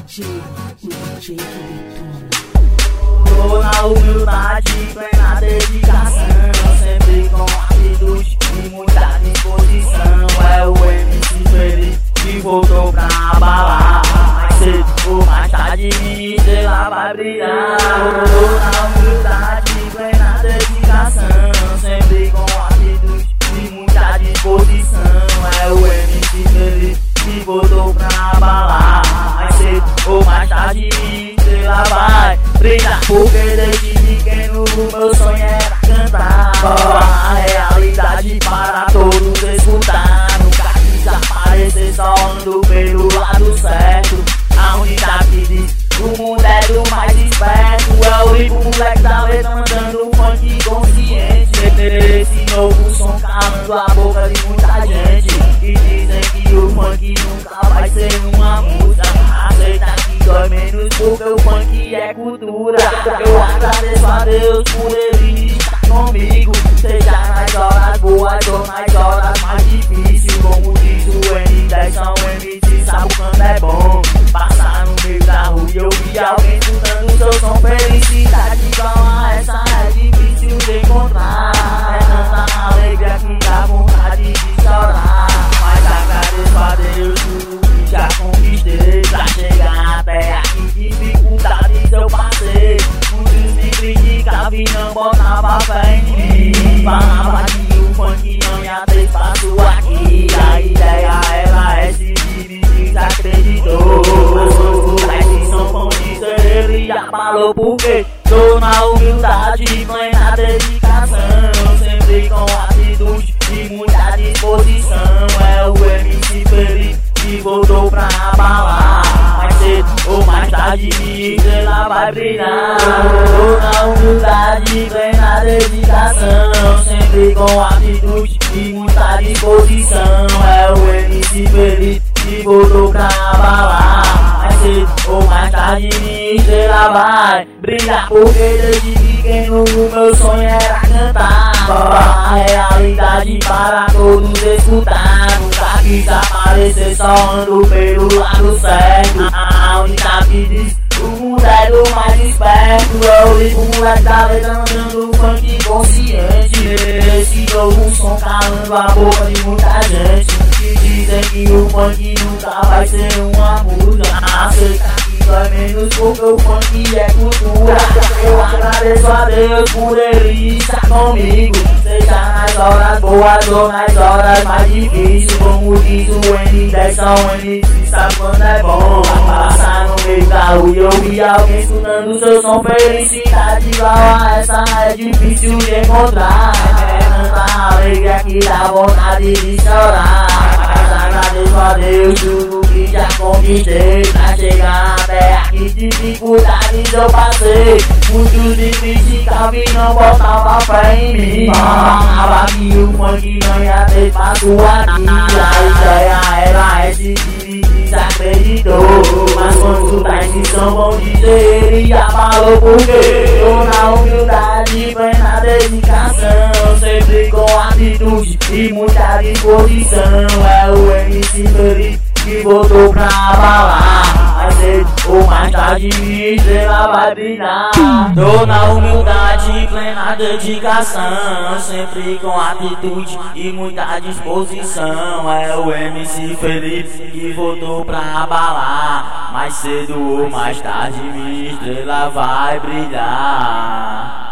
DJ que detona. Tô na humildade, plena dedicação, sempre com atitude e muita disposição. É o MC feliz que voltou pra abalar. Mais cedo ou mais tarde minha estrela vai brilhar. Tô na humildade, plena dedicação, sempre com atitude e muita disposição. É o MC feliz que voltou pra abalar. Mais cedo ou mais tarde minha estrela vai brilhar. Porque desde pequeno o meu sonho era cantar, a realidade para todos escutar. Nunca quis aparecer, só ando pelo lado certo. A unidade que diz o mundo é do mais esperto. É o rico moleque da letra mandando funk consciente. Esse novo som calando a boca de muita gente. E dizem que o funk nunca vai ser uma música. Aceita que dói menos porque o funk é cultura. Eu agradeço a Deus por ele estar comigo, seja nas horas boas ou nas horas mais difíceis. Como diz o N10, são MC, sabe quando é bom passar no meio da rua e ouvir alguém escutando seu som. Felicidade igual a essa é difícil de encontrar. É tanta alegria que dá vontade de chorar. Mas agradeço a Deus tudo que já conquistei. Pra chegar até aqui, dificuldades eu passei. Muitos me criticavam e não botavam fé em mim. Falava que o funk não ia ter espaço aqui. A ideia era essa e me desacreditou. Mas os são fã de ser ele já falou porque tô na humildade, plena dedicação, sempre com atitude e muita disposição. É o MC feliz que voltou pra abalar. Mais cedo ou mais tarde minha estrela vai brilhar. Tô na humildade, plena dedicação, sempre com atitude e muita disposição. É o MC feliz que voltou pra abalar. Mais cedo ou mais tarde minha estrela vai brilhar. Porque desde pequeno o meu sonho era cantar, a realidade para todos escutar. Nunca quis aparecer, só ando pelo lado certo. A unidade que diz o mundo é do mais esperto. Eu ligo o moleque da letra andando funk consciente. Esse novo som calando a boca de muita gente. Que dizem que o funk nunca vai ser uma música. Aceita que dói menos porque o funk é cultura. Eu agradeço a Deus por ele estar comigo, seja nas horas boas ou nas horas mais difíceis. Como diz o N10, são MC, sabe quando é bom passar no meio da rua e ouvir alguém escutando seu som. Felicidade igual a essa é difícil de encontrar. É tanta alegria que dá vontade de chorar. Mas agradeço a Deus tudo que já conquistei. Pra chegar até aqui, dificuldades eu passei. Muitos me criticavam e não botavam fé em mim. Falava que o funk não ia ter espaço aqui. A ideia era essa e me desacreditou. Mas quando tá em são bom dizer, ele já falou porque tô na humildade, plena dedicação, sempre com atitude e muita disposição. É o MC feliz que voltou pra abalar. Mais cedo ou mais tarde minha estrela vai brilhar. Tô na humildade, plena dedicação, sempre com atitude e muita disposição. É o MC feliz que voltou pra abalar. Mais cedo ou mais tarde minha estrela vai brilhar.